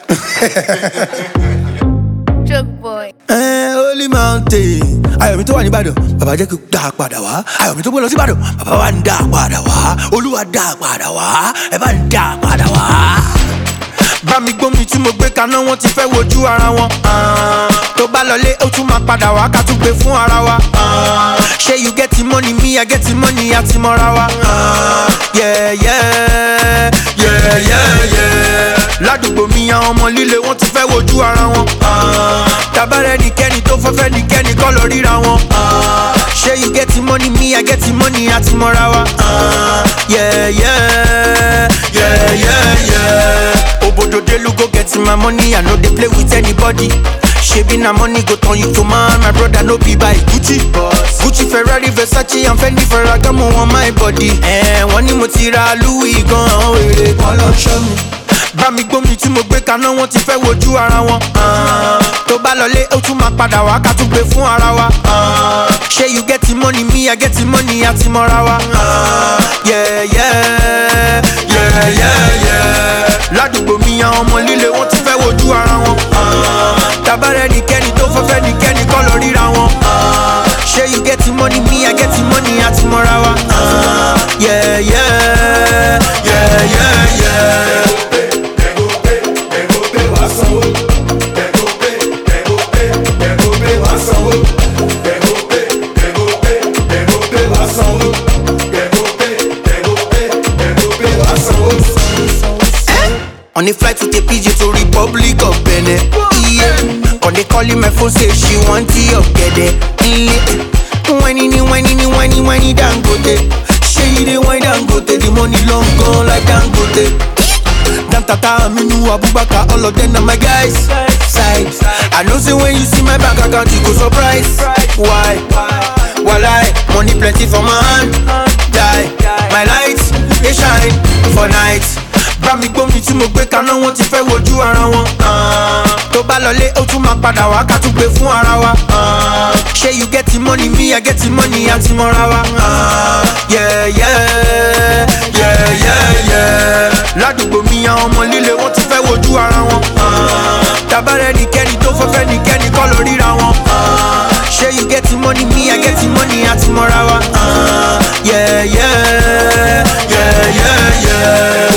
Drug boy. Holy mountain. Ayọ̀mí tó wà ní Ìbàdàn, bàbá jẹ́ kí n dá padà wá. Ayọ̀mí tó gbé lọ sí Ìbàdàn, bàbá wa ń dá padà wá. Olúwa dá padà wá, ẹ bá ń dá padà wá. Bá mi gbómi tí mo gbé kaná, wọ́n ti fẹ́ wojú ara wọn. Tó bá lọlé, ó tún máa padà wá, ká tún gbé fún ara wa. Ṣé you get the money, me I get the money, àti mọ́ra wa. Yeah, yeah, yeah, yeah, yeah. Ládùúgbò mi àwọn ọmọ líle, wọ́n ti fẹ́ wojú ara wọn. Tabarẹ́ nìkẹ́ni tó fẹ́fẹ́ nìkẹ́ni kọ́ lọ ríra wọn. Ṣé you get the money, me I get the money, àti mọ́ra wa. Yeah, yeah, yeah, yeah, yeah. Obodo Delu go get my money, I no dey play with anybody. Shebi na money go turn you to man, my brother no be by Gucci. Gucci, Ferrari, Versace, and Fendi, Ferragamo on my body. Wọ́n ní mo ti ra Louis gan-an, wèrè kan lọ ṣọ́ mi. Bá mi gbómi tí mo gbé kaná, wọ́n ti fẹ́ wojú ara wọn. Tó bá lọlé, ó tún máa padà wá, ká tún gbé fún ara wa. Ṣé you get the money, me I get the money, àti mọ́ra wa. Yeah, yeah, yeah, yeah, yeah. Ládùúgbò mi àwọn ọmọ líle, wọ́n ti fẹ́ wojú ara wọn. Tabarẹ́ nìkẹ́ni tó fẹ́fẹ́ nìkẹ́ni kọ́ lọ ríra wọn. Ṣé you get the money, me I get the money, àti mọ́ra wa. Yeah, yeah, yeah, yeah, yeah. On a flight with a PJ to Republic of Benin. Yeah. When they calling my phone, say she want tea up get it. Whiny Dangote. She the wine Dangote. The money long gone like Dangote. Dan Tata, Aminu, Abubakar, all of them are my guys. Side. I know say when you see my bank account, you go surprise. Why? Walai, money plenty for my hand. Die. My lights, they shine for nights. Bá mi gbómi tí mo gbé kaná, wọ́n ti fẹ́ wojú ara wọn. Tó bá lọlé, ó tún máa padà wá, ká tún gbé fún ara wa. Ṣé you get the money, me I get the money, àti mọ́ra wa. Yeah, yeah, yeah, yeah, yeah. Ládùúgbò mi àwọn ọmọ líle, wọ́n ti fẹ́ wojú ara wọn. Tabarẹ́ nìkẹ́ni tó fẹ́fẹ́ nìkẹ́ni kọ́ lọ ríra wọn. Ṣé you get the money, me I get the money, àti mọ́ra wa. Yeah, yeah, yeah, yeah, yeah.